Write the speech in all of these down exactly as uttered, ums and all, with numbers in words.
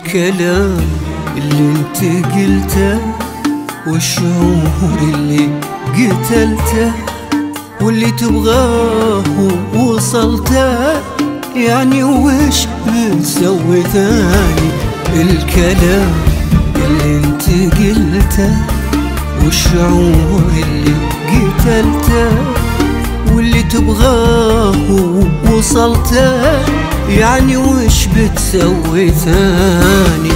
الكلام اللي انت قلته والشعور اللي قتلته واللي تبغاه ووصلته، يعني وش بتسوي ثاني؟ الكلام اللي انت قلته والشعور اللي قتلته واللي تبغاه ووصلته، يعني وش بتسوي ثاني؟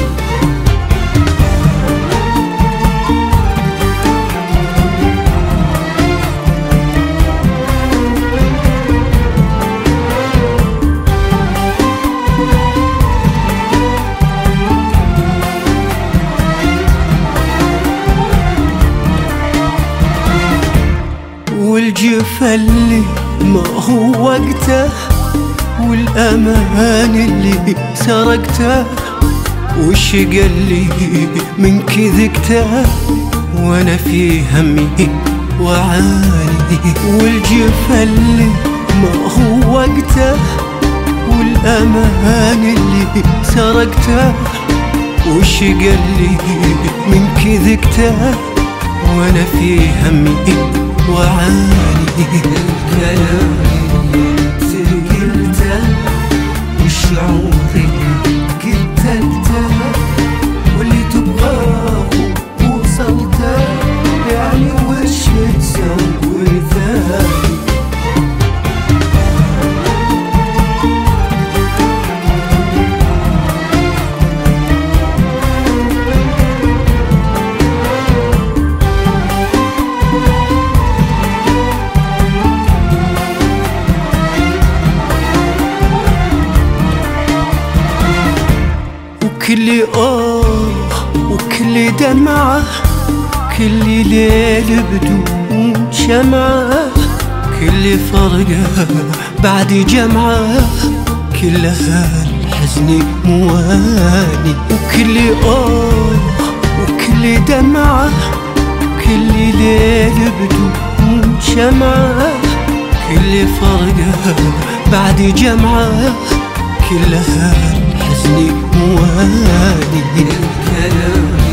والجفا اللي ما هو وقته والأمان اللي سرقته والشقا اللي من كذقته وانا في همي وعاني. والجفا اللي ما هو وقته والأمان اللي سرقته والشقا اللي من كذقته وانا في همي وعاني. الكلام اللي قلته والشعور اللي قتلته واللي تبغاه ووصلته، يعني وش تسوي ثاني؟ كل آه وكل دمعة، كل ليل بدون شمعة، كل فرقة بعد جمعة، كلها الحزن مواني. وكل آه وكل دمعة، كل ليل بدون شمعة، كل فرقة بعد جمعة، كلها الحزن مواني. الكلام